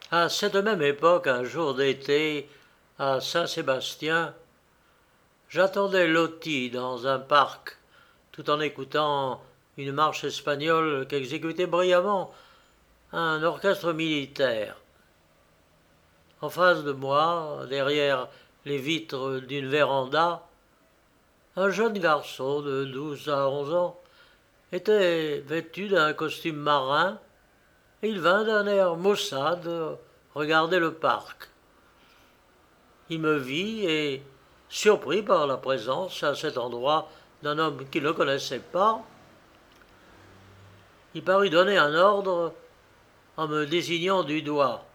À cette même époque, un jour d'été, à Saint-Sébastien, j'attendais Loti dans un parc, tout en écoutant une marche espagnole qu'exécutait brillamment un orchestre militaire. En face de moi, derrière les vitres d'une véranda, un jeune garçon de 12 à 11 ans était vêtu d'un costume marin et il vint d'un air maussade regarder le parc. Il me vit et, surpris par la présence à cet endroit d'un homme qu'il ne connaissait pas, il parut donner un ordre en me désignant du doigt.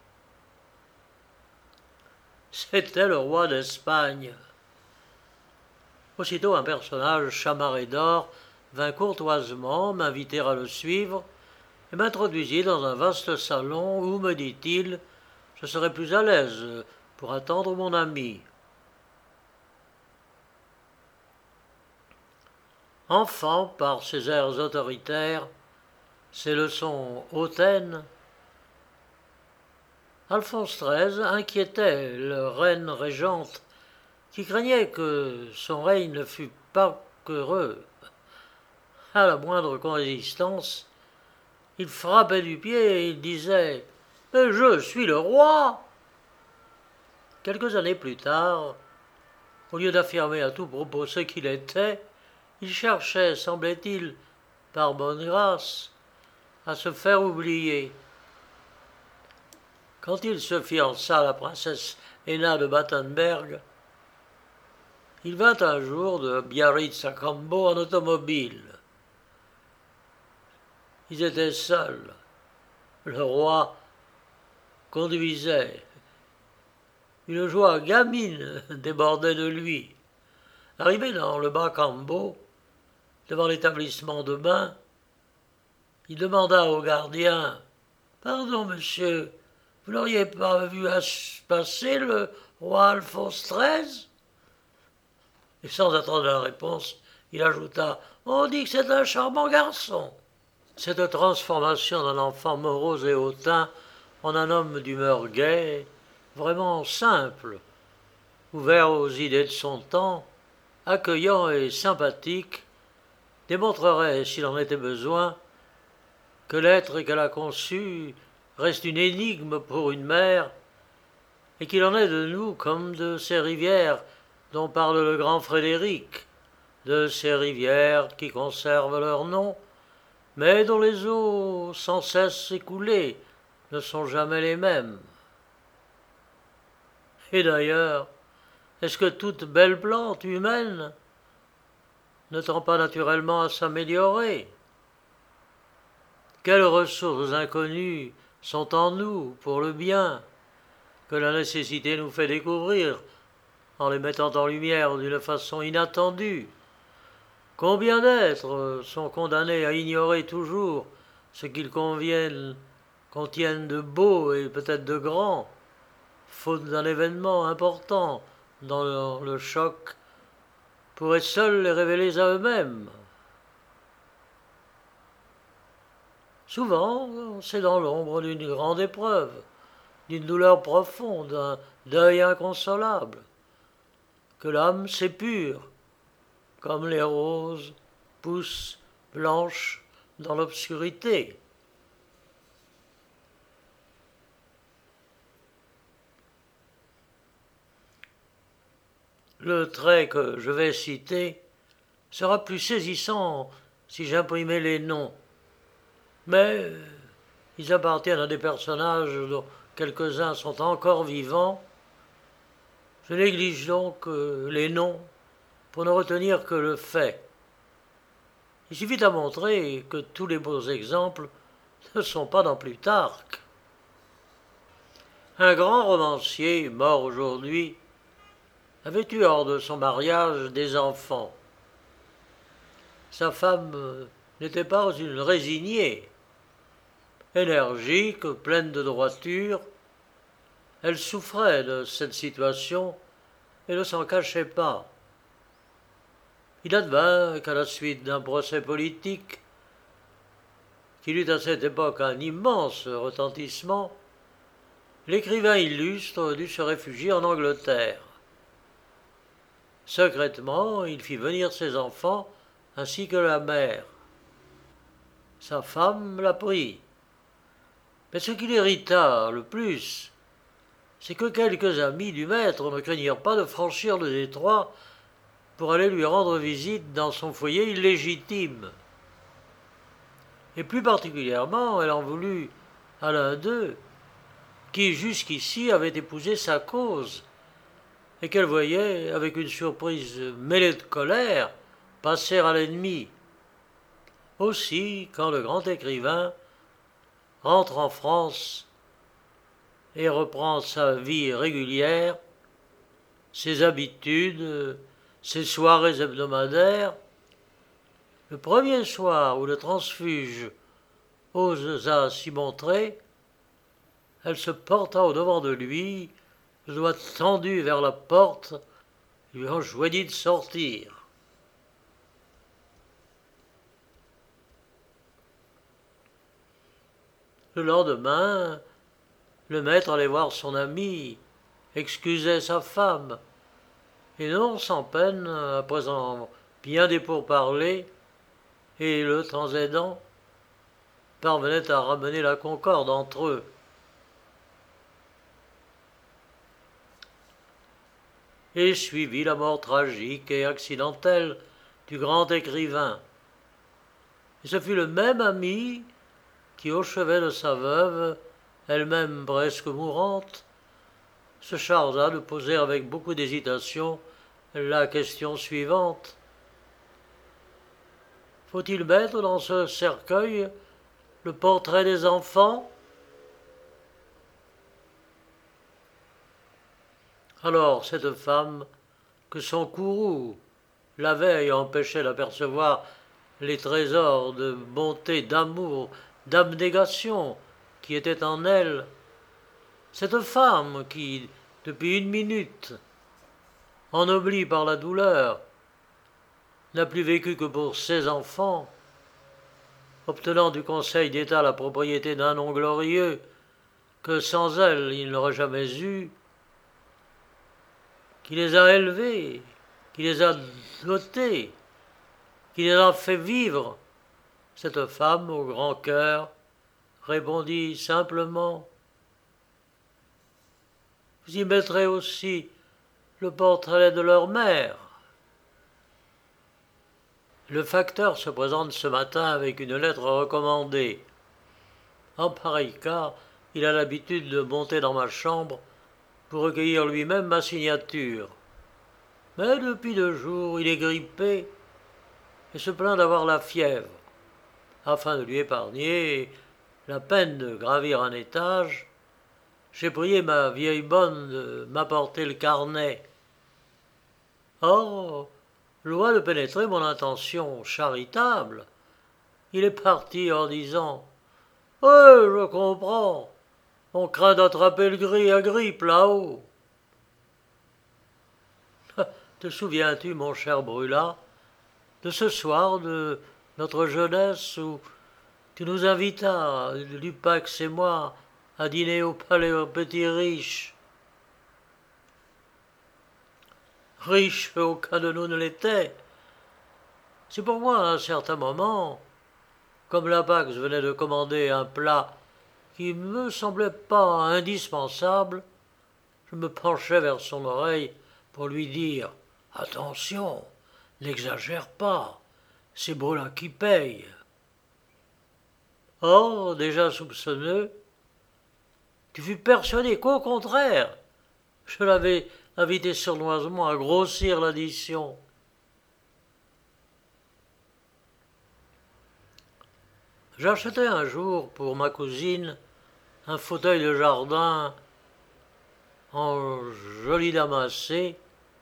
C'était le roi d'Espagne. Aussitôt un personnage chamarré d'or vint courtoisement m'inviter à le suivre et m'introduisit dans un vaste salon où, me dit-il, je serais plus à l'aise pour attendre mon ami. Enfant par ses airs autoritaires, ses leçons hautaines, Alphonse XIII inquiétait la reine régente qui craignait que son règne ne fût pas qu'heureux. À la moindre consistance, il frappait du pied et il disait « Mais je suis le roi !» Quelques années plus tard, au lieu d'affirmer à tout propos ce qu'il était, il cherchait, semblait-il, par bonne grâce, à se faire oublier. Quand il se fiança à la princesse Héna de Battenberg, il vint un jour de Biarritz à Cambo en automobile. Ils étaient seuls. Le roi conduisait. Une joie gamine débordait de lui. Arrivé dans le bas Cambo, devant l'établissement de bain, il demanda au gardien « Pardon, monsieur, vous n'auriez pas vu passer le roi Alphonse XIII ?» Et sans attendre la réponse, il ajouta « On dit que c'est un charmant garçon. » Cette transformation d'un enfant morose et hautain en un homme d'humeur gaie, vraiment simple, ouvert aux idées de son temps, accueillant et sympathique, démontrerait, s'il en était besoin, que l'être qu'elle a conçu reste une énigme pour une mère, et qu'il en est de nous comme de ces rivières dont parle le grand Frédéric, de ces rivières qui conservent leur nom, mais dont les eaux sans cesse écoulées ne sont jamais les mêmes. Et d'ailleurs, est-ce que toute belle plante humaine ne tend pas naturellement à s'améliorer? Quelles ressources inconnues sont en nous pour le bien que la nécessité nous fait découvrir en les mettant en lumière d'une façon inattendue? Combien d'êtres sont condamnés à ignorer toujours ce qu'ils contiennent de beau et peut-être de grand, faute d'un événement important dans le choc, pourrait seul les révéler à eux-mêmes. Souvent, c'est dans l'ombre d'une grande épreuve, d'une douleur profonde, d'un deuil inconsolable, que l'âme s'épure, comme les roses poussent blanches dans l'obscurité. Le trait que je vais citer sera plus saisissant si j'imprimais les noms, mais ils appartiennent à des personnages dont quelques-uns sont encore vivants. Je néglige donc les noms pour ne retenir que le fait. Il suffit à montrer que tous les beaux exemples ne sont pas dans Plutarque. Un grand romancier, mort aujourd'hui, avait eu hors de son mariage des enfants. Sa femme n'était pas une résignée. Énergique, pleine de droiture, elle souffrait de cette situation et ne s'en cachait pas. Il advint qu'à la suite d'un procès politique, qui eut à cette époque un immense retentissement, l'écrivain illustre dut se réfugier en Angleterre. Secrètement, il fit venir ses enfants ainsi que la mère. Sa femme l'apprit. Mais ce qui l'irrita le plus, c'est que quelques amis du maître ne craignirent pas de franchir le détroit pour aller lui rendre visite dans son foyer illégitime. Et plus particulièrement, elle en voulut à l'un d'eux, qui jusqu'ici avait épousé sa cause, et qu'elle voyait, avec une surprise mêlée de colère, passer à l'ennemi. Aussi, quand le grand écrivain rentre en France et reprend sa vie régulière, ses habitudes, ses soirées hebdomadaires, le premier soir où le transfuge osa s'y montrer, elle se porta au-devant de lui, le doigt tendu vers la porte, lui enjoignit de sortir. Le lendemain, le maître allait voir son ami, excusait sa femme, et non sans peine, après bien des pourparlers, et le temps aidant, parvenait à ramener la concorde entre eux. Et suivit la mort tragique et accidentelle du grand écrivain. Et ce fut le même ami qui, au chevet de sa veuve, elle-même presque mourante, se chargea de poser avec beaucoup d'hésitation la question suivante. Faut-il mettre dans ce cercueil le portrait des enfants? Alors cette femme, que son courroux la veille empêchait d'apercevoir les trésors de bonté, d'amour, d'abnégation qui étaient en elle, cette femme qui, depuis une minute, ennoblie par la douleur, n'a plus vécu que pour ses enfants, obtenant du Conseil d'État la propriété d'un nom glorieux que sans elle il n'aurait jamais eu, qui les a élevés, qui les a dotés, qui les a fait vivre, cette femme au grand cœur répondit simplement « Vous y mettrez aussi le portrait de leur mère. » Le facteur se présente ce matin avec une lettre recommandée. En pareil cas, il a l'habitude de monter dans ma chambre pour recueillir lui-même ma signature. Mais depuis 2 jours, il est grippé et se plaint d'avoir la fièvre. Afin de lui épargner la peine de gravir un étage, j'ai prié ma vieille bonne de m'apporter le carnet. Or, loin de pénétrer mon intention charitable, il est parti en disant « je comprends, on craint d'attraper le gris à grippe là-haut. » Te souviens-tu, mon cher Brûlat, de ce soir de notre jeunesse où tu nous invitas, Lupax et moi, à dîner au palais aux petits riches? Riche, aucun de nous ne l'était. C'est pour moi, à un certain moment, comme Lupax venait de commander un plat qui ne me semblait pas indispensable, je me penchai vers son oreille pour lui dire « Attention, n'exagère pas, c'est Brûlat qui paye. » Or, déjà soupçonneux, tu fus persuadé qu'au contraire, je l'avais invité sournoisement à grossir l'addition. J'achetai un jour pour ma cousine un fauteuil de jardin en joli damassé,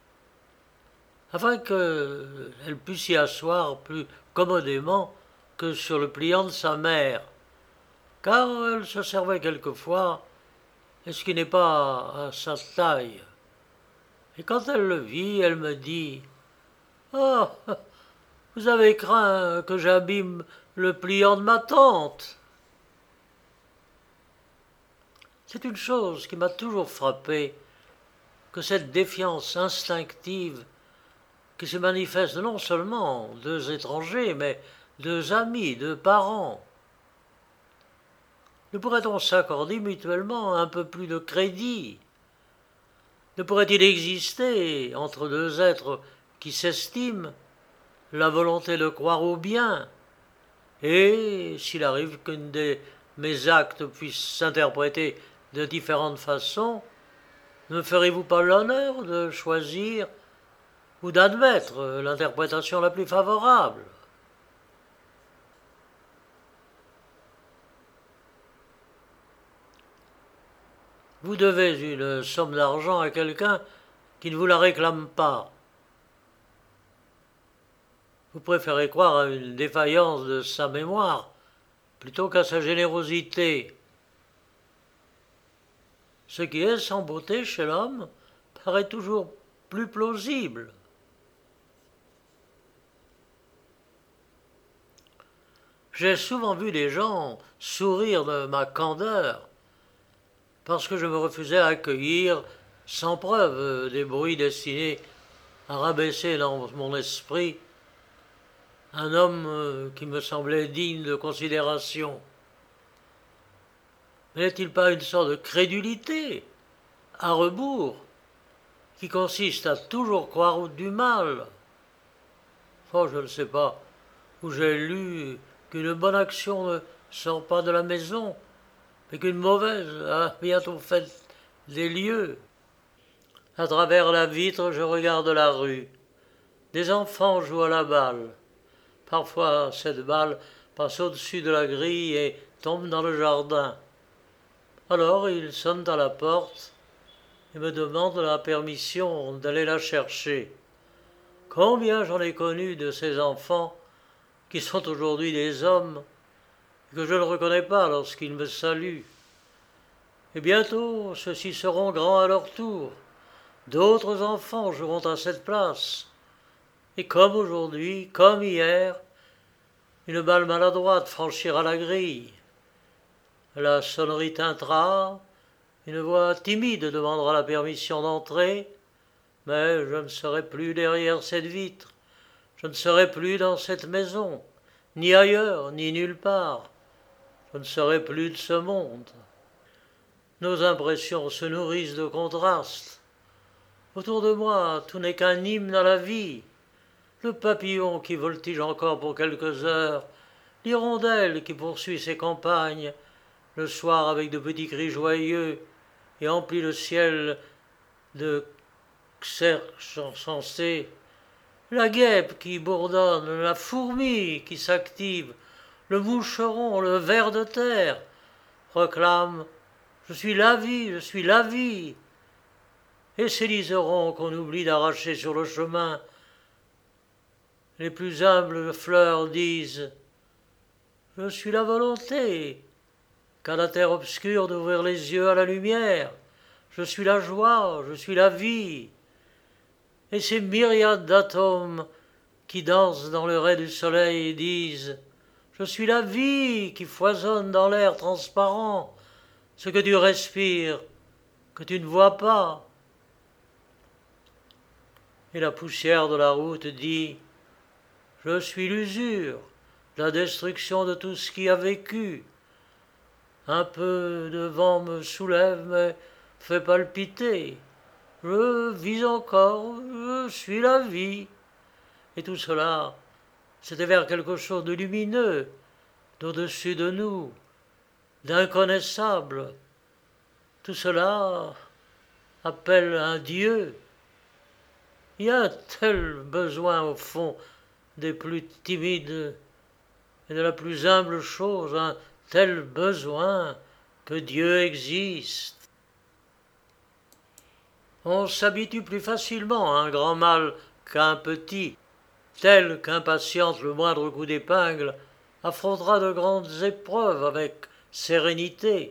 afin qu'elle pût s'y asseoir plus commodément que sur le pliant de sa mère, car elle se servait quelquefois, et ce qui n'est pas à sa taille. Et quand elle le vit, elle me dit « Ah, vous avez craint que j'abîme le pliant de ma tante. » C'est une chose qui m'a toujours frappé, que cette défiance instinctive qui se manifeste non seulement deux étrangers, mais deux amis, deux parents. Ne pourrait-on s'accorder mutuellement un peu plus de crédit? Ne pourrait-il exister, entre deux êtres qui s'estiment, la volonté de croire au bien? Et s'il arrive qu'un de mes actes puisse s'interpréter de différentes façons, ne ferez-vous pas l'honneur de choisir ou d'admettre l'interprétation la plus favorable? Vous devez une somme d'argent à quelqu'un qui ne vous la réclame pas. Vous préférez croire à une défaillance de sa mémoire plutôt qu'à sa générosité. Ce qui est sans beauté chez l'homme paraît toujours plus plausible. J'ai souvent vu des gens sourire de ma candeur parce que je me refusais à accueillir sans preuve des bruits destinés à rabaisser dans mon esprit un homme qui me semblait digne de considération. Mais n'est-il pas une sorte de crédulité, à rebours, qui consiste à toujours croire du mal? Oh, je ne sais pas où j'ai lu qu'une bonne action ne sort pas de la maison, mais qu'une mauvaise a bientôt fait des lieux. À travers la vitre, je regarde la rue. Des enfants jouent à la balle. Parfois, cette balle passe au-dessus de la grille et tombe dans le jardin. Alors, ils sonnent à la porte et me demandent la permission d'aller la chercher. Combien j'en ai connu de ces enfants qui sont aujourd'hui des hommes et que je ne reconnais pas lorsqu'ils me saluent. Et bientôt, ceux-ci seront grands à leur tour. D'autres enfants joueront à cette place. Et comme aujourd'hui, comme hier, une balle maladroite franchira la grille. La sonnerie tintera, une voix timide demandera la permission d'entrer, mais je ne serai plus derrière cette vitre, je ne serai plus dans cette maison, ni ailleurs, ni nulle part, je ne serai plus de ce monde. Nos impressions se nourrissent de contrastes. Autour de moi, tout n'est qu'un hymne à la vie. Le papillon qui voltige encore pour quelques heures, l'hirondelle qui poursuit ses campagnes, le soir avec de petits cris joyeux et emplit le ciel de cerfs sensés, la guêpe qui bourdonne, la fourmi qui s'active, le moucheron, le ver de terre, proclament « Je suis la vie, je suis la vie !» Et ces liserons qu'on oublie d'arracher sur le chemin, les plus humbles fleurs disent « Je suis la volonté !» qu'à la terre obscure d'ouvrir les yeux à la lumière. Je suis la joie, je suis la vie. Et ces myriades d'atomes qui dansent dans le ray du soleil disent « Je suis la vie qui foisonne dans l'air transparent, ce que tu respires, que tu ne vois pas. » Et la poussière de la route dit « Je suis l'usure, la destruction de tout ce qui a vécu. » Un peu de vent me soulève, me fait palpiter. Je vis encore, je suis la vie. Et tout cela, c'était vers quelque chose de lumineux, d'au-dessus de nous, d'inconnaissable. Tout cela appelle un Dieu. Il y a un tel besoin au fond des plus timides et de la plus humble chose, un tel besoin que Dieu existe. On s'habitue plus facilement à un grand mal qu'à un petit, tel qu'impatiente le moindre coup d'épingle affrontera de grandes épreuves avec sérénité.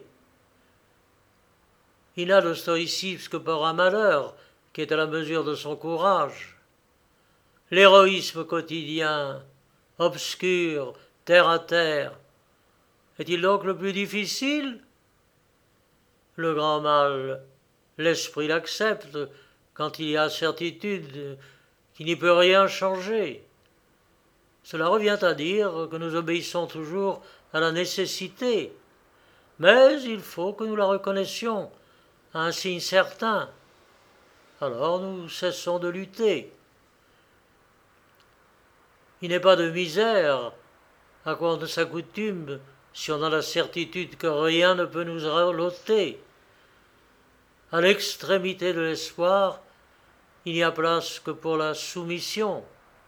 Il n'a de stoïcisme que par un malheur qui est à la mesure de son courage. L'héroïsme quotidien, obscur, terre à terre, est-il donc le plus difficile? Le grand mal, l'esprit l'accepte quand il y a certitude qu'il n'y peut rien changer. Cela revient à dire que nous obéissons toujours à la nécessité, mais il faut que nous la reconnaissions à un signe certain. Alors nous cessons de lutter. Il n'est pas de misère à quoi on s'accoutume si on a la certitude que rien ne peut nous l'ôter. À l'extrémité de l'espoir, il n'y a place que pour la soumission.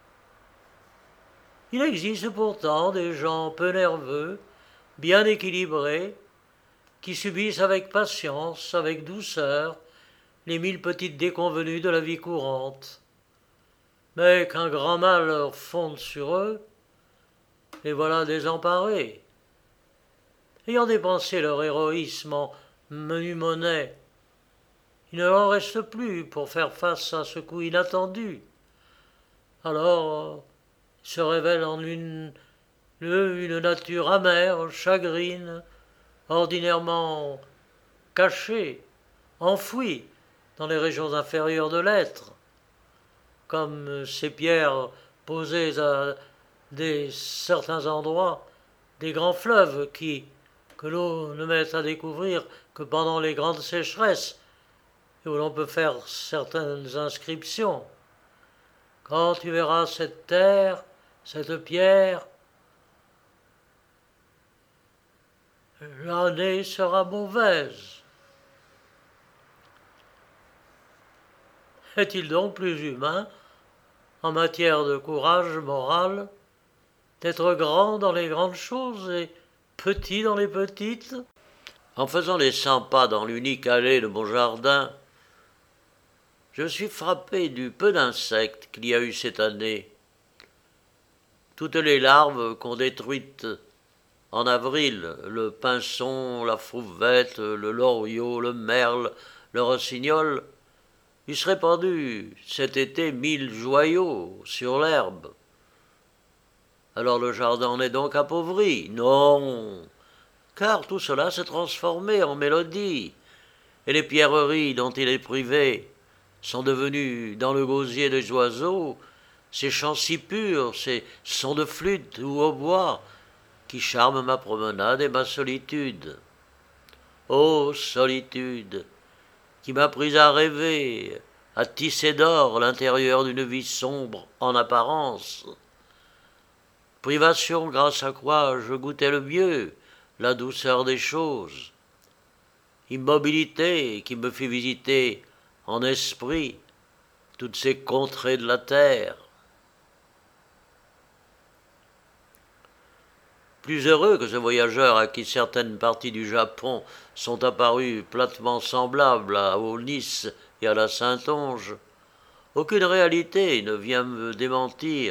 Il existe pourtant des gens peu nerveux, bien équilibrés, qui subissent avec patience, avec douceur, les 1000 petites déconvenues de la vie courante. Mais qu'un grand mal leur fonde sur eux, les voilà désemparés. Ayant dépensé leur héroïsme en menu monnaie, il ne leur reste plus pour faire face à ce coup inattendu. Alors se révèle en une nature amère, chagrine, ordinairement cachée, enfouie dans les régions inférieures de l'être, comme ces pierres posées à certains endroits, des grands fleuves que l'eau ne met à découvrir que pendant les grandes sécheresses, et où l'on peut faire certaines inscriptions. Quand tu verras cette terre, cette pierre, l'année sera mauvaise. Est-il donc plus humain, en matière de courage moral, d'être grand dans les grandes choses et petit dans les petites? En faisant les 100 pas dans l'unique allée de mon jardin, je suis frappé du peu d'insectes qu'il y a eu cette année. Toutes les larves qu'ont détruites en avril, le pinson, la fauvette, le loriot, le merle, le rossignol, eussent répandu cet été 1000 joyaux sur l'herbe. Alors le jardin en est donc appauvri? Non, car tout cela s'est transformé en mélodie, et les pierreries dont il est privé sont devenues, dans le gosier des oiseaux, ces chants si purs, ces sons de flûte ou hautbois, qui charment ma promenade et ma solitude. Ô solitude, qui m'a pris à rêver, à tisser d'or l'intérieur d'une vie sombre en apparence. Privation grâce à quoi je goûtais le mieux la douceur des choses. Immobilité qui me fit visiter en esprit toutes ces contrées de la terre. Plus heureux que ce voyageur à qui certaines parties du Japon sont apparues platement semblables à Nice et à la Saintonge, aucune réalité ne vient me démentir.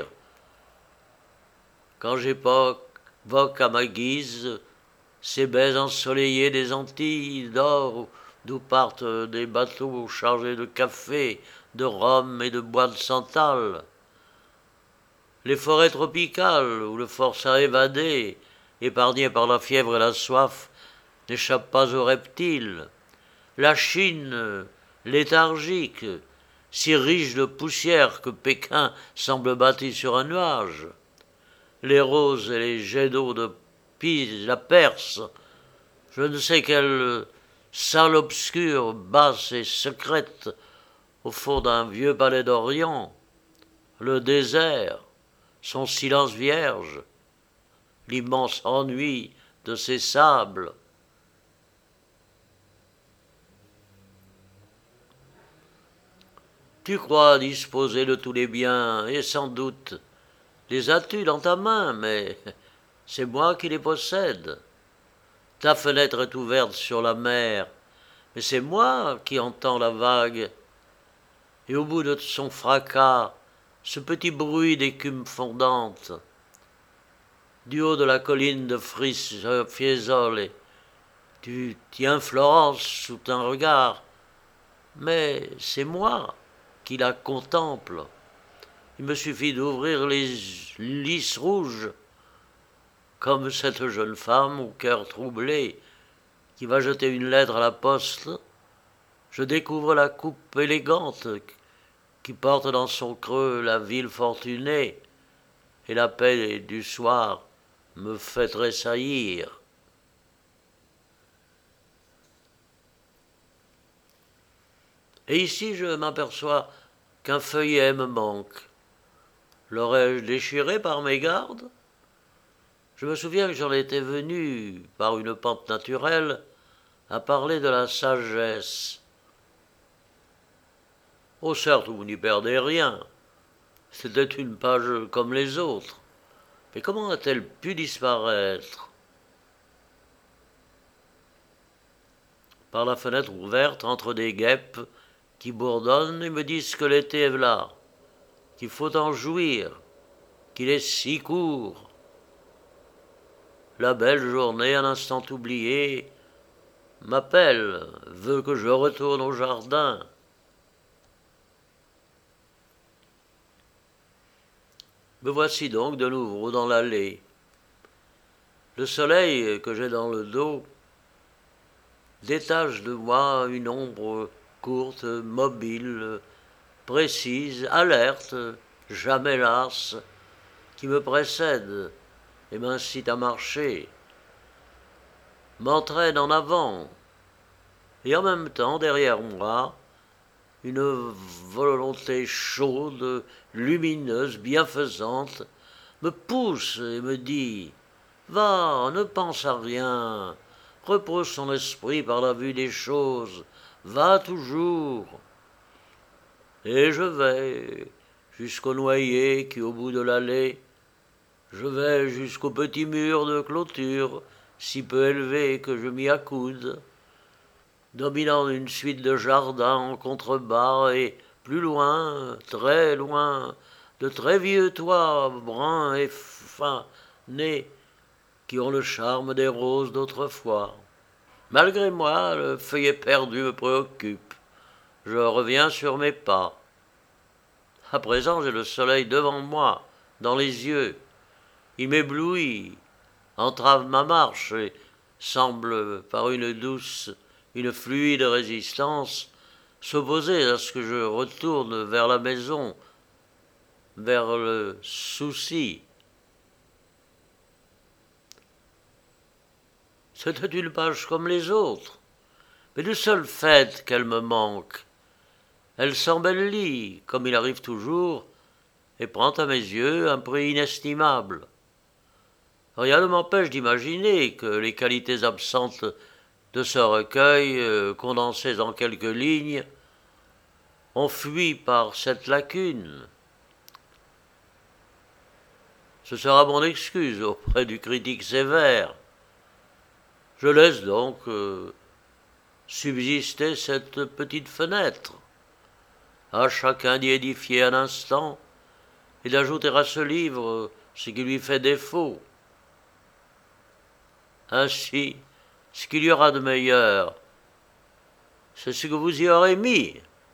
Quand j'évoque à ma guise ces baies ensoleillées des Antilles d'or, d'où partent des bateaux chargés de café, de rhum et de bois de santal, les forêts tropicales où le forçat évadé, épargné par la fièvre et la soif, n'échappe pas aux reptiles, la Chine léthargique, si riche de poussière que Pékin semble bâti sur un nuage, les roses et les jets d'eau de Pise, la Perse, je ne sais quelle salle obscure, basse et secrète, au fond d'un vieux palais d'Orient, le désert, son silence vierge, l'immense ennui de ses sables. Tu crois disposer de tous les biens, et sans doute les as-tu dans ta main, mais c'est moi qui les possède. Ta fenêtre est ouverte sur la mer, mais c'est moi qui entends la vague. Et au bout de son fracas, ce petit bruit d'écume fondante. Du haut de la colline de Fiesole, tu tiens Florence sous un regard, mais c'est moi qui la contemple. Il me suffit d'ouvrir les lys rouges, comme cette jeune femme au cœur troublé, qui va jeter une lettre à la poste, je découvre la coupe élégante qui porte dans son creux la ville fortunée, et la paix du soir me fait tressaillir. Et ici je m'aperçois qu'un feuillet me manque. L'aurais-je déchiré par mégarde? Je me souviens que j'en étais venu, par une pente naturelle, à parler de la sagesse. Oh certes, vous n'y perdez rien. C'était une page comme les autres. Mais comment a-t-elle pu disparaître? Par la fenêtre ouverte, entre des guêpes qui bourdonnent et me disent que l'été est là, qu'il faut en jouir, qu'il est si court. La belle journée, un instant oubliée, m'appelle, veut que je retourne au jardin. Me voici donc de nouveau dans l'allée. Le soleil que j'ai dans le dos détache de moi une ombre courte, mobile, précise, alerte, jamais lasse, qui me précède et m'incite à marcher, m'entraîne en avant, et en même temps, derrière moi, une volonté chaude, lumineuse, bienfaisante, me pousse et me dit « Va, ne pense à rien, repose ton esprit par la vue des choses, va toujours !» Et je vais jusqu'au noyer qui, au bout de l'allée, je vais jusqu'au petit mur de clôture, si peu élevé que je m'y accoude, dominant une suite de jardins en contrebas et, plus loin, de très vieux toits bruns et fanés qui ont le charme des roses d'autrefois. Malgré moi, le feuillet perdu me préoccupe. Je reviens sur mes pas. À présent, j'ai le soleil devant moi, dans les yeux. Il m'éblouit, entrave ma marche et semble, par une douce, une fluide résistance, s'opposer à ce que je retourne vers la maison, vers le souci. C'était une page comme les autres, mais du seul fait qu'elle me manque, elle s'embellit, comme il arrive toujours, et prend à mes yeux un prix inestimable. Rien ne m'empêche d'imaginer que les qualités absentes de ce recueil, condensées en quelques lignes, ont fui par cette lacune. Ce sera mon excuse auprès du critique sévère. Je laisse donc subsister cette petite fenêtre. À chacun d'y édifier un instant et d'ajouter à ce livre ce qui lui fait défaut. Ainsi, ce qu'il y aura de meilleur, c'est ce que vous y aurez mis.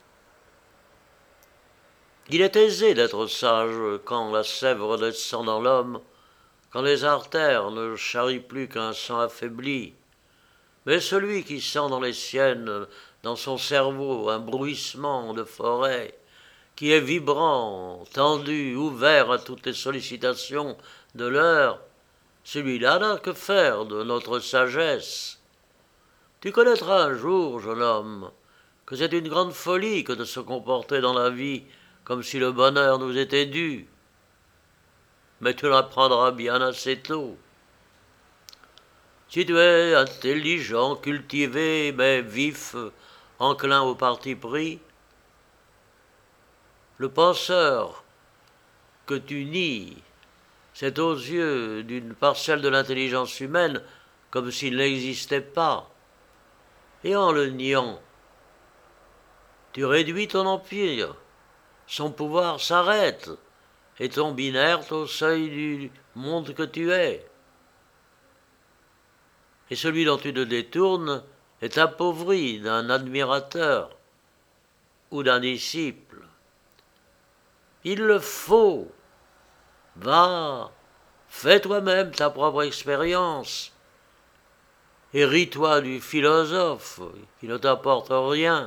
Il est aisé d'être sage quand la sèvre descend dans l'homme, quand les artères ne charrient plus qu'un sang affaibli. Mais celui qui sent dans les siennes, dans son cerveau, un bruissement de forêt, qui est vibrant, tendu, ouvert à toutes les sollicitations de l'heure, celui-là n'a que faire de notre sagesse. Tu connaîtras un jour, jeune homme, que c'est une grande folie que de se comporter dans la vie comme si le bonheur nous était dû. Mais tu l'apprendras bien assez tôt. Si tu es intelligent, cultivé, mais vif, enclin au parti pris, le penseur que tu nies, c'est aux yeux d'une parcelle de l'intelligence humaine comme s'il n'existait pas. Et en le niant, tu réduis ton empire, son pouvoir s'arrête et tombe inerte au seuil du monde que tu es. Et celui dont tu te détournes est appauvri d'un admirateur ou d'un disciple. Il le faut. Va, fais toi-même ta propre expérience et ris-toi du philosophe qui ne t'apporte rien.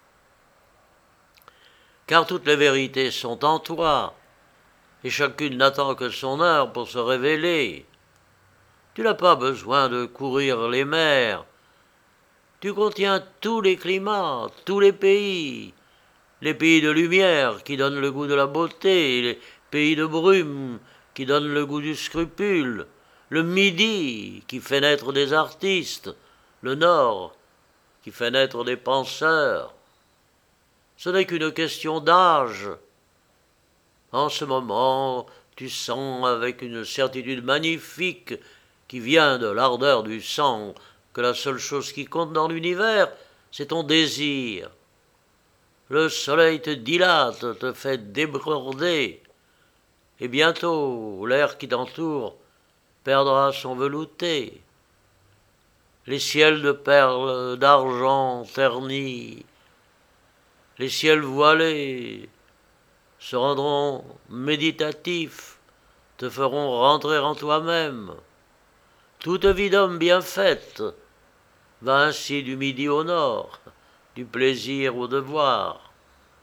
Car toutes les vérités sont en toi, et chacune n'attend que son heure pour se révéler. Tu n'as pas besoin de courir les mers. Tu contiens tous les climats, tous les pays de lumière qui donnent le goût de la beauté, les pays de brume qui donnent le goût du scrupule, le Midi qui fait naître des artistes, le Nord qui fait naître des penseurs. Ce n'est qu'une question d'âge. En ce moment, tu sens avec une certitude magnifique qui vient de l'ardeur du sang que la seule chose qui compte dans l'univers, c'est ton désir. Le soleil te dilate, te fait déborder, et bientôt l'air qui t'entoure perdra son velouté. Les ciels de perles d'argent ternis, les ciels voilés se rendront méditatifs, te feront rentrer en toi-même. Toute vie d'homme bien faite va ainsi du midi au nord, du plaisir au devoir.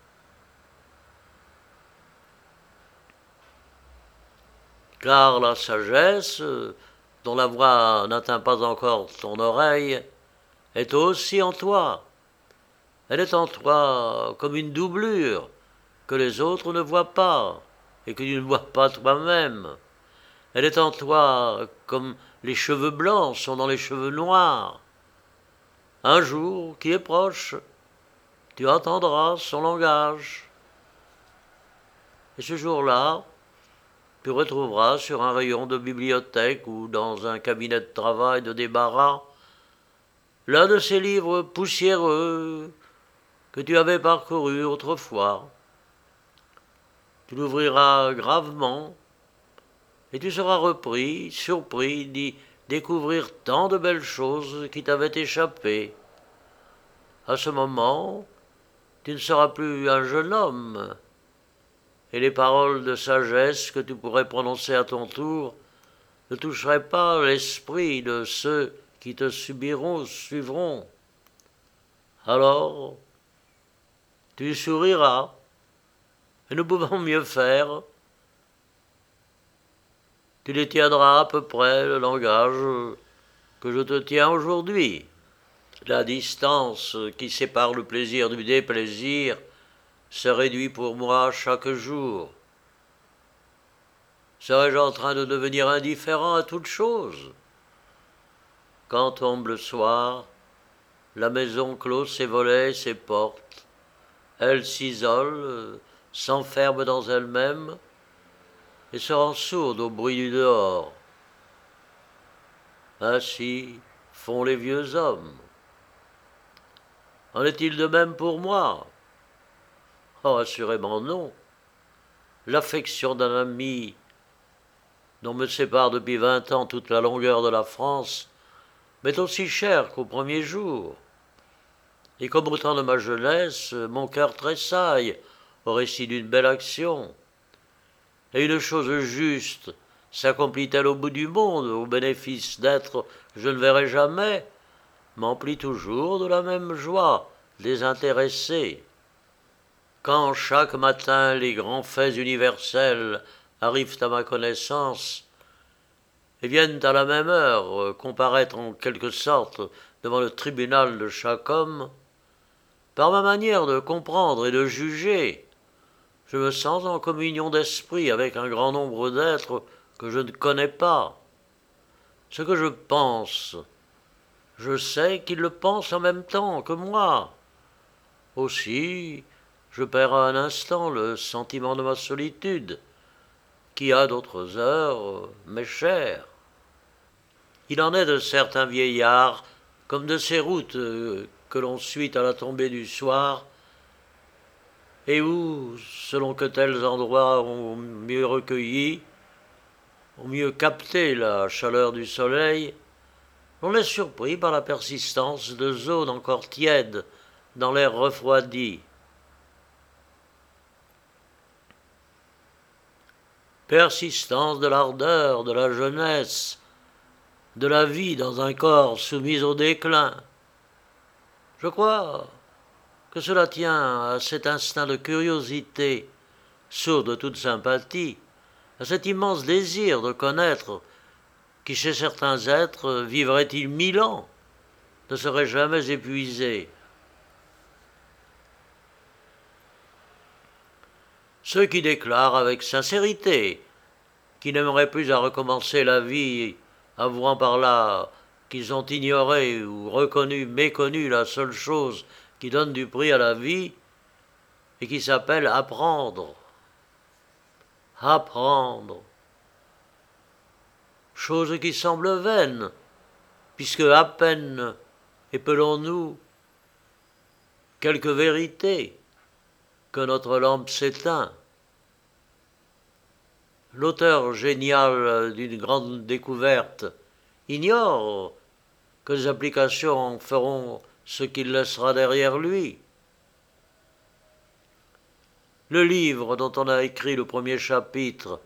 Car la sagesse, dont la voix n'atteint pas encore ton oreille, est aussi en toi. Elle est en toi comme une doublure que les autres ne voient pas et que tu ne vois pas toi-même. Elle est en toi comme les cheveux blancs sont dans les cheveux noirs. Un jour qui est proche, tu entendras son langage. Et ce jour-là, tu retrouveras sur un rayon de bibliothèque ou dans un cabinet de travail de débarras l'un de ces livres poussiéreux que tu avais parcourus autrefois. Tu l'ouvriras gravement et tu seras repris, surpris d'y découvrir tant de belles choses qui t'avaient échappé. À ce moment, tu ne seras plus un jeune homme, et les paroles de sagesse que tu pourrais prononcer à ton tour ne toucheraient pas l'esprit de ceux qui te suivront. Alors, tu souriras, et ne pouvant mieux faire, tu détiendras à peu près le langage que je te tiens aujourd'hui. La distance qui sépare le plaisir du déplaisir se réduit pour moi chaque jour. Serais-je en train de devenir indifférent à toute chose? Quand tombe le soir, la maison clôt ses volets, ses portes. Elle s'isole, s'enferme dans elle-même et se rend sourde au bruit du dehors. Ainsi font les vieux hommes. En est-il de même pour moi? Oh, assurément non. L'affection d'un ami dont me sépare depuis 20 ans toute la longueur de la France m'est aussi chère qu'au premier jour. Et comme au temps de ma jeunesse, mon cœur tressaille au récit d'une belle action. Et une chose juste s'accomplit-elle au bout du monde, au bénéfice d'êtres que je ne verrai jamais, m'emplit toujours de la même joie désintéressée. Quand chaque matin les grands faits universels arrivent à ma connaissance et viennent à la même heure comparaître en quelque sorte devant le tribunal de chaque homme, par ma manière de comprendre et de juger, je me sens en communion d'esprit avec un grand nombre d'êtres que je ne connais pas. Ce que je pense, je sais qu'ils le pensent en même temps que moi. Aussi, je perds à un instant le sentiment de ma solitude, qui à d'autres heures m'est cher. Il en est de certains vieillards, comme de ces routes que l'on suit à la tombée du soir, et où, selon que tels endroits ont mieux recueilli, ont mieux capté la chaleur du soleil, on est surpris par la persistance de zones encore tièdes dans l'air refroidi. Persistance de l'ardeur, de la jeunesse, de la vie dans un corps soumis au déclin. Je crois que cela tient à cet instinct de curiosité, sourd de toute sympathie, à cet immense désir de connaître qui, chez certains êtres, vivrait-il 1000 ans, ne serait jamais épuisé. Ceux qui déclarent avec sincérité qu'ils n'aimeraient plus à recommencer la vie, avouant par là qu'ils ont ignoré ou reconnu, méconnu la seule chose qui donne du prix à la vie, et qui s'appelle apprendre. Apprendre. Chose qui semble vaine, puisque à peine épelons-nous quelques vérités que notre lampe s'éteint. L'auteur génial d'une grande découverte ignore que les applications en feront ce qu'il laissera derrière lui. Le livre dont on a écrit le premier chapitre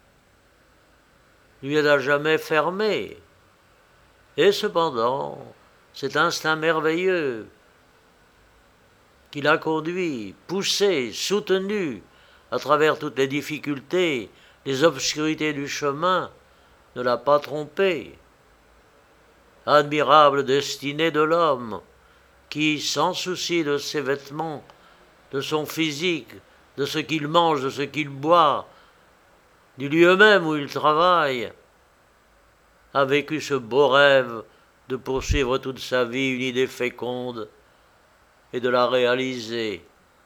lui est à jamais fermé. Et cependant, cet instinct merveilleux qui l'a conduit, poussé, soutenu à travers toutes les difficultés, les obscurités du chemin, ne l'a pas trompé. Admirable destinée de l'homme qui, sans souci de ses vêtements, de son physique, de ce qu'il mange, de ce qu'il boit, du lieu même où il travaille, a vécu ce beau rêve de poursuivre toute sa vie une idée féconde et de la réaliser.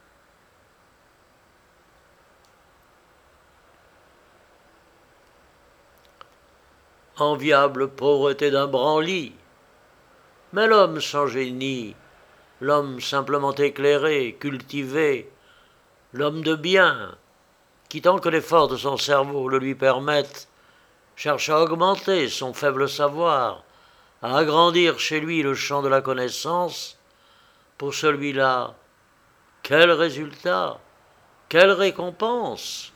Enviable pauvreté d'un branli, mais l'homme sans génie, l'homme simplement éclairé, cultivé, l'homme de bien, qui tant que l'effort de son cerveau le lui permette, cherche à augmenter son faible savoir, à agrandir chez lui le champ de la connaissance, pour celui-là, quel résultat, quelle récompense!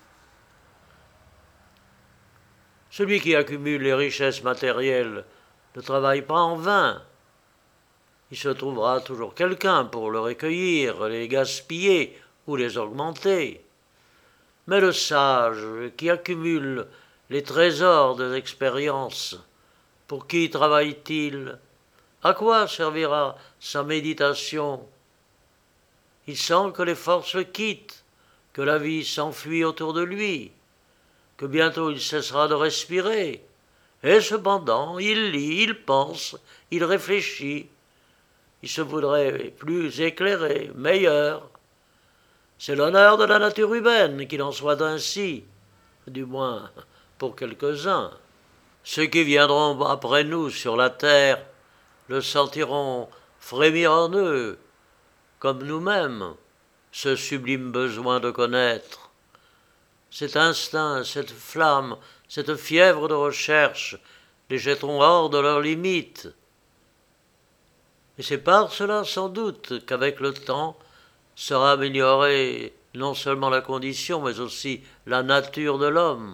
Celui qui accumule les richesses matérielles ne travaille pas en vain. Il se trouvera toujours quelqu'un pour le recueillir, les gaspiller ou les augmenter. Mais le sage qui accumule les trésors des expériences, pour qui travaille-t-il? À quoi servira sa méditation? Il sent que les forces le quittent, que la vie s'enfuit autour de lui, que bientôt il cessera de respirer. Et cependant, il lit, il pense, il réfléchit. Il se voudrait plus éclairé, meilleur. C'est l'honneur de la nature humaine qu'il en soit ainsi, du moins pour quelques-uns. Ceux qui viendront après nous sur la terre le sentiront frémir en eux, comme nous-mêmes, ce sublime besoin de connaître. Cet instinct, cette flamme, cette fièvre de recherche les jetteront hors de leurs limites. Et c'est par cela, sans doute, qu'avec le temps sera améliorée non seulement la condition, mais aussi la nature de l'homme.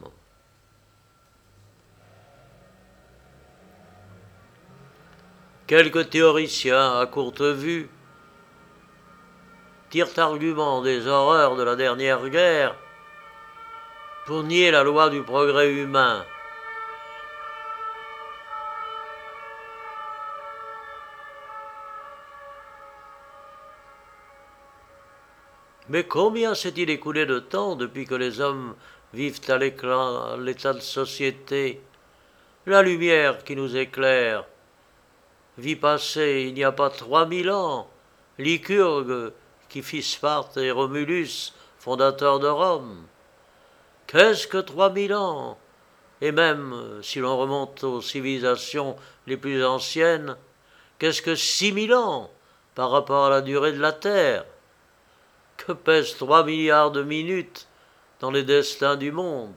Quelques théoriciens à courte vue tirent argument des horreurs de la dernière guerre pour nier la loi du progrès humain. Mais combien s'est-il écoulé de temps depuis que les hommes vivent à l'état de société? La lumière qui nous éclaire vit passer il n'y a pas 3000 ans Lycurgue qui fit Sparte et Romulus, fondateurs de Rome. Qu'est-ce que 3000 ans? Et même, si l'on remonte aux civilisations les plus anciennes, qu'est-ce que 6000 ans par rapport à la durée de la Terre? Que pèsent 3 milliards de minutes dans les destins du monde?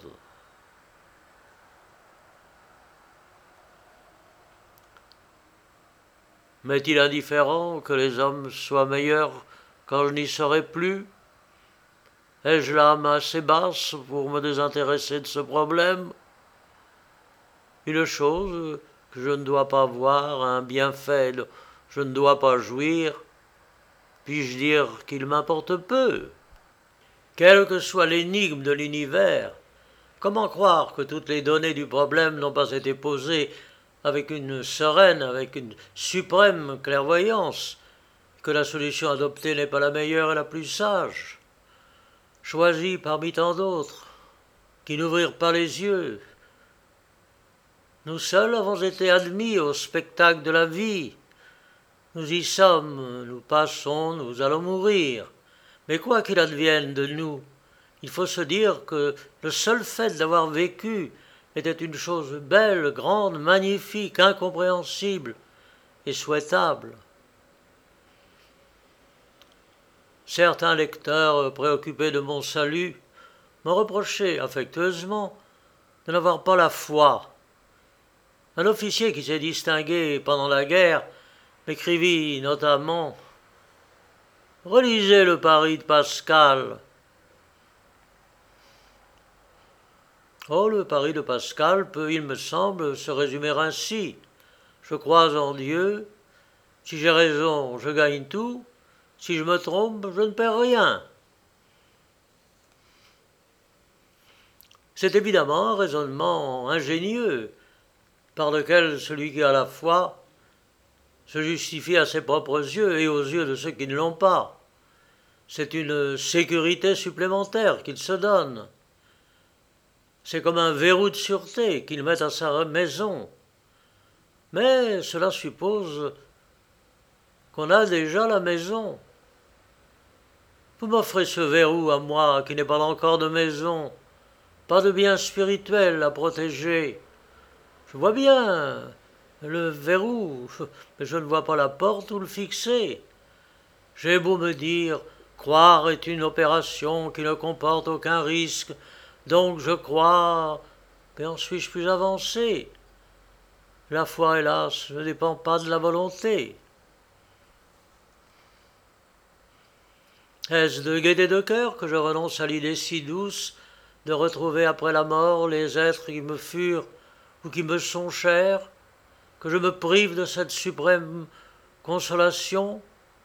M'est-il indifférent que les hommes soient meilleurs quand je n'y serai plus? Ai-je l'âme assez basse pour me désintéresser de ce problème? Une chose que je ne dois pas voir, un bienfait dont je ne dois pas jouir, puis-je dire qu'il m'importe peu? Quelle que soit l'énigme de l'univers, comment croire que toutes les données du problème n'ont pas été posées avec une sereine, avec une suprême clairvoyance, que la solution adoptée n'est pas la meilleure et la plus sage, choisie parmi tant d'autres, qui n'ouvrirent pas les yeux? Nous seuls avons été admis au spectacle de la vie. Nous y sommes, nous passons, nous allons mourir. Mais quoi qu'il advienne de nous, il faut se dire que le seul fait d'avoir vécu était une chose belle, grande, magnifique, incompréhensible et souhaitable. Certains lecteurs préoccupés de mon salut m'ont reproché affectueusement de n'avoir pas la foi. Un officier qui s'est distingué pendant la guerre m'écrivit notamment « Relisez le Paris de Pascal ». Oh, le Paris de Pascal peut, il me semble, se résumer ainsi. Je crois en Dieu. Si j'ai raison, je gagne tout. Si je me trompe, je ne perds rien. C'est évidemment un raisonnement ingénieux, par lequel celui qui a la foi se justifie à ses propres yeux et aux yeux de ceux qui ne l'ont pas. C'est une sécurité supplémentaire qu'il se donne. C'est comme un verrou de sûreté qu'il met à sa maison. Mais cela suppose qu'on a déjà la maison. Vous m'offrez ce verrou à moi qui n'ai pas encore de maison, pas de bien spirituel à protéger. Je vois bien le verrou, mais je ne vois pas la porte où le fixer. J'ai beau me dire, croire est une opération qui ne comporte aucun risque, donc je crois, mais en suis-je plus avancé? La foi, hélas, ne dépend pas de la volonté. Est-ce de gaieté de cœur que je renonce à l'idée si douce de retrouver après la mort les êtres qui me furent ou qui me sont chers, que je me prive de cette suprême consolation?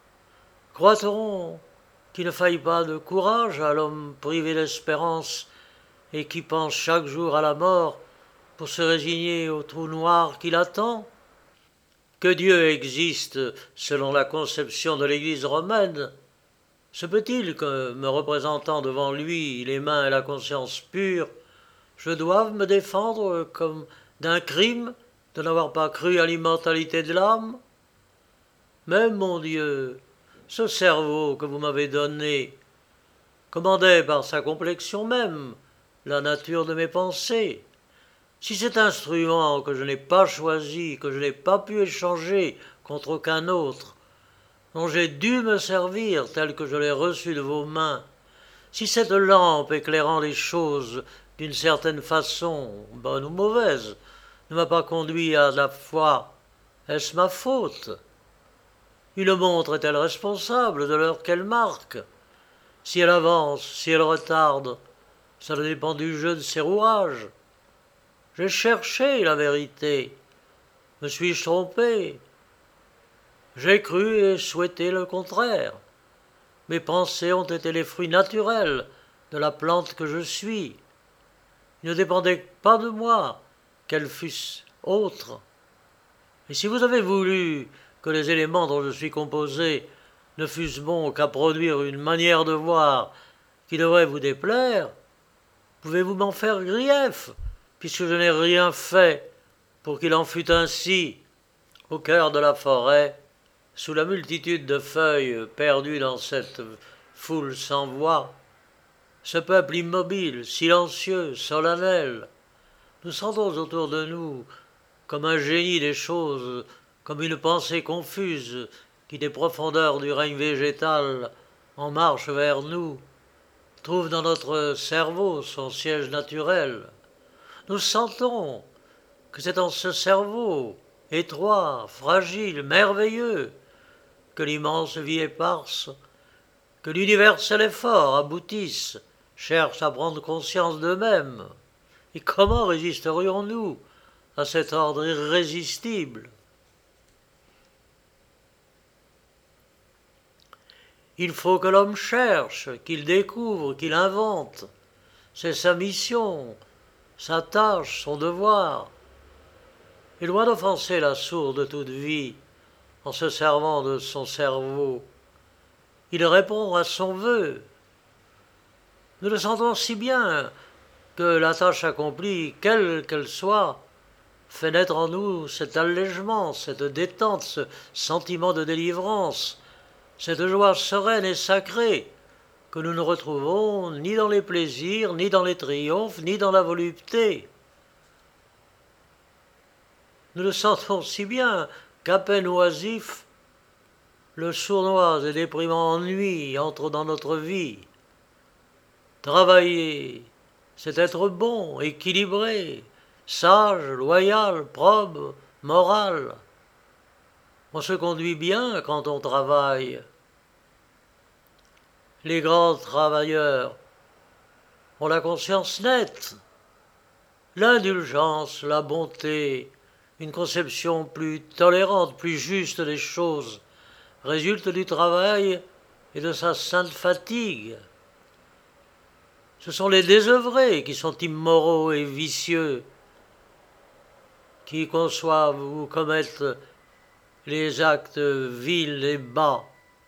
Croit-on qu'il ne faille pas de courage à l'homme privé d'espérance et qui pense chaque jour à la mort pour se résigner au trou noir qui l'attend? Que Dieu existe selon la conception de l'Église romaine, se peut-il que, me représentant devant lui les mains et la conscience pure, je doive me défendre comme d'un crime de n'avoir pas cru à l'immortalité de l'âme? Mais, mon Dieu, ce cerveau que vous m'avez donné commandait par sa complexion même la nature de mes pensées. Si cet instrument que je n'ai pas choisi, que je n'ai pas pu échanger contre aucun autre, dont j'ai dû me servir tel que je l'ai reçu de vos mains, si cette lampe éclairant les choses d'une certaine façon, bonne ou mauvaise, ne m'a pas conduit à la foi, est-ce ma faute? Une montre est-elle responsable de l'heure qu'elle marque? Si elle avance, si elle retarde, cela dépend du jeu de ses rouages. J'ai cherché la vérité. Me suis-je trompé? J'ai cru et souhaité le contraire. Mes pensées ont été les fruits naturels de la plante que je suis. Il ne dépendait pas de moi qu'elles fussent autres. Et si vous avez voulu que les éléments dont je suis composé ne fussent bons qu'à produire une manière de voir qui devrait vous déplaire, pouvez-vous m'en faire grief, puisque je n'ai rien fait pour qu'il en fût ainsi au cœur de la forêt, sous la multitude de feuilles perdues dans cette foule sans voix, ce peuple immobile, silencieux, solennel, nous sentons autour de nous comme un génie des choses, comme une pensée confuse qui des profondeurs du règne végétal en marche vers nous, trouve dans notre cerveau son siège naturel. Nous sentons que c'est en ce cerveau, étroit, fragile, merveilleux, que l'immense vie éparse, que l'universel effort aboutisse, cherchent à prendre conscience d'eux-mêmes. Et comment résisterions-nous à cet ordre irrésistible. Il faut que l'homme cherche, qu'il découvre, qu'il invente. C'est sa mission, sa tâche, son devoir. Et loin d'offenser la sourde de toute vie en se servant de son cerveau, il répond à son vœu. Nous le sentons si bien que la tâche accomplie, quelle qu'elle soit, fait naître en nous cet allègement, cette détente, ce sentiment de délivrance, cette joie sereine et sacrée que nous ne retrouvons ni dans les plaisirs, ni dans les triomphes, ni dans la volupté. Nous le sentons si bien qu'à peine oisif, le sournois et déprimant ennui entre dans notre vie. Travailler, c'est être bon, équilibré, sage, loyal, probe, moral. On se conduit bien quand on travaille. Les grands travailleurs ont la conscience nette. L'indulgence, la bonté, une conception plus tolérante, plus juste des choses, résultent du travail et de sa sainte fatigue. Ce sont les désœuvrés qui sont immoraux et vicieux, qui conçoivent ou commettent les actes vils et bas.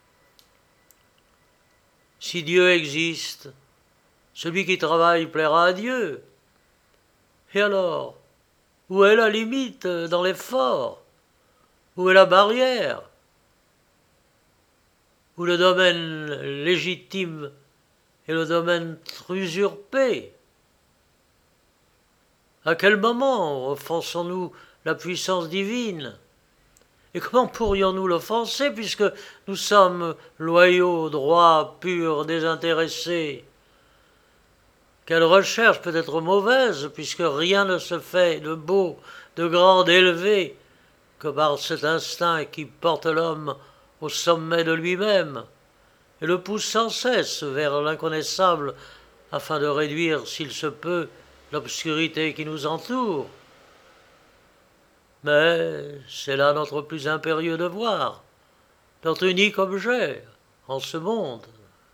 Si Dieu existe, celui qui travaille plaira à Dieu. Et alors, où est la limite dans l'effort? Où est la barrière? Où le domaine légitime et le domaine usurpé? À quel moment offensons-nous la puissance divine? Et comment pourrions-nous l'offenser puisque nous sommes loyaux, droits, purs, désintéressés? Quelle recherche peut être mauvaise puisque rien ne se fait de beau, de grand, d'élevé que par cet instinct qui porte l'homme au sommet de lui-même et le pousse sans cesse vers l'inconnaissable afin de réduire, s'il se peut, l'obscurité qui nous entoure. Mais c'est là notre plus impérieux devoir, notre unique objet en ce monde.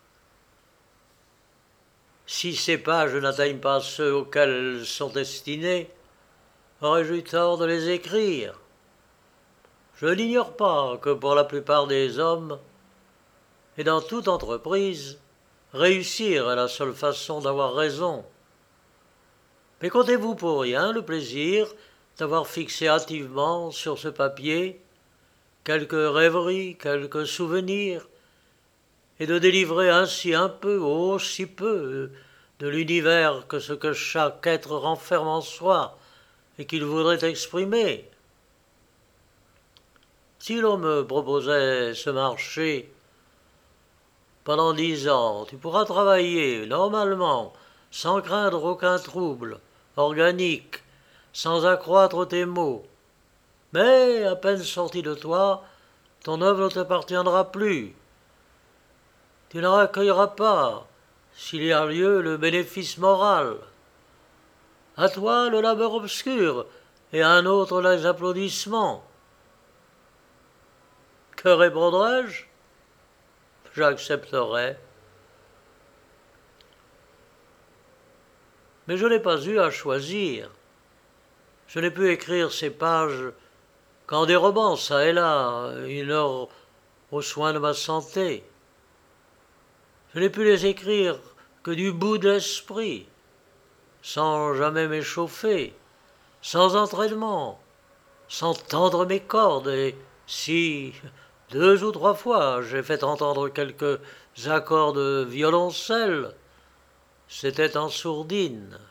Si ces pages n'atteignent pas ceux auxquels elles sont destinées, aurais-je eu tort de les écrire? Je n'ignore pas que pour la plupart des hommes, et dans toute entreprise, réussir est la seule façon d'avoir raison. Mais comptez-vous pour rien le plaisir d'avoir fixé hâtivement sur ce papier quelques rêveries, quelques souvenirs, et de délivrer ainsi un peu, oh si peu, de l'univers que ce que chaque être renferme en soi et qu'il voudrait exprimer. Si l'on me proposait ce marché, pendant 10 ans, tu pourras travailler normalement, sans craindre aucun trouble, organique, sans accroître tes maux. Mais, à peine sorti de toi, ton œuvre ne t'appartiendra plus. Tu ne recueilleras pas, s'il y a lieu, le bénéfice moral. À toi le labeur obscur, et à un autre les applaudissements. Que répondrai-je? J'accepterai. Mais je n'ai pas eu à choisir. Je n'ai pu écrire ces pages qu'en dérobant çà et là une heure aux soins de ma santé. Je n'ai pu les écrire que du bout de l'esprit, sans jamais m'échauffer, sans entraînement, sans tendre mes cordes, et si 2 ou 3 fois j'ai fait entendre quelques accords de violoncelle, c'était en sourdine.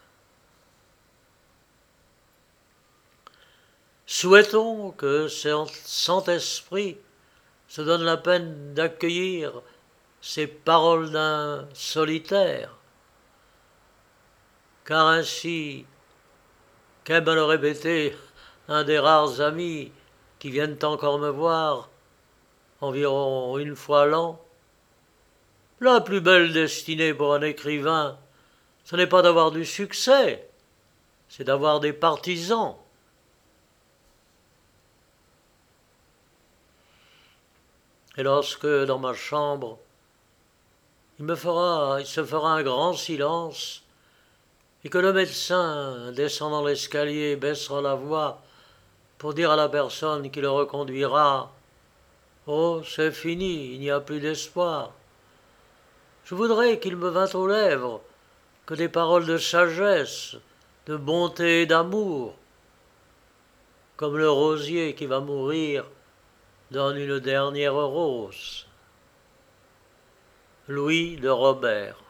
Souhaitons que ce Saint-Esprit se donne la peine d'accueillir ces paroles d'un solitaire, car ainsi, qu'aime le répéter un des rares amis qui viennent encore me voir environ une fois l'an, la plus belle destinée pour un écrivain, ce n'est pas d'avoir du succès, c'est d'avoir des partisans, Et lorsque, dans ma chambre, il se fera un grand silence, et que le médecin, descendant l'escalier, baissera la voix pour dire à la personne qui le reconduira « Oh, c'est fini, il n'y a plus d'espoir », je voudrais qu'il me vînt aux lèvres que des paroles de sagesse, de bonté et d'amour, comme le rosier qui va mourir donne une dernière rose. Louis de Robert.